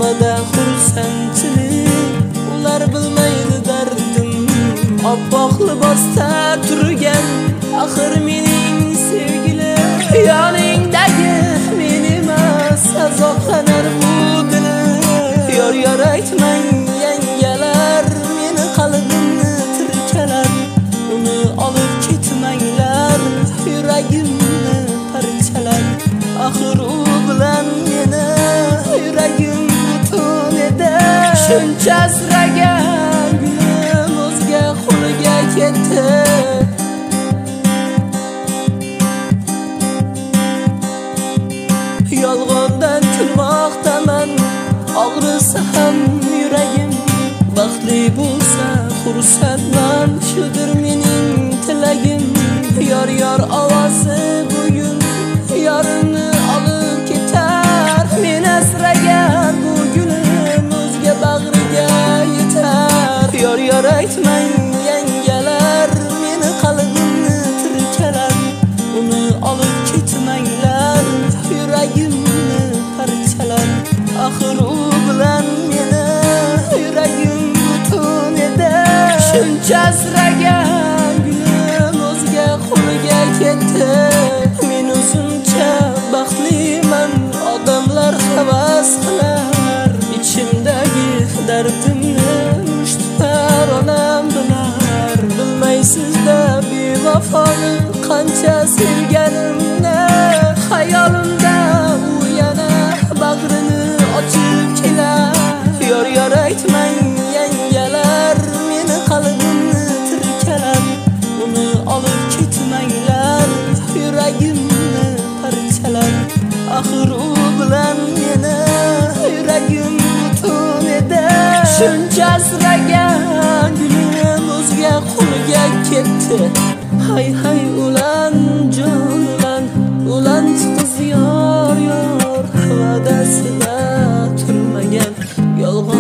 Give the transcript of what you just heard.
ko'zlarda xursandchilik, ular bilmaydi dardim. Oppoq libosda turgan axir mening sevgilim, yoningdagi men emas azoblanar bu dilim. Yor aytmang yangalar, meni qalbimni tirkalar, uni olib ketmanglar, yuragimni parchalar. Axir u bilan meni yuragim butun edi. Shuncha asragan gulim o'zga qo'liga ketdi. Yolg'ondan kulmoqdaman, og'risa ham yuragim. Baxtli bo'lsa xursandman, shudir mening tilagim. Yor ovozi bugun yorimni olib ketar. Men asragan bu gulim o'zga bag'riga yetar. Yor aytmang yangalar, meni qalbimni tirkalar, uni olib ketmanglar, yuragimni parchalar. Axir u bilan meni yuragim butun edi. Shuncha asragan gulim o'zga qo'liga ketdi. Men o'zimcha baxtliman, odamlar havas qilar. Ichimdagi dardimni mushtipar onam bilar. Bilmaysizda bevafoni qancha sevganimni. Xayolimda u yana bag'rini ochib kelar. Yor aytmang yangalar, meni qalbimni tirkalar, uni olib ketmanglar, yuragimni parchalar. Axir u bilan meni yuragim butun edi. Shuncha asragan gulim o'zga qo'liga ketdi. Hay ulan jon ulan qiz yor va'dasida turmagan, yolg'on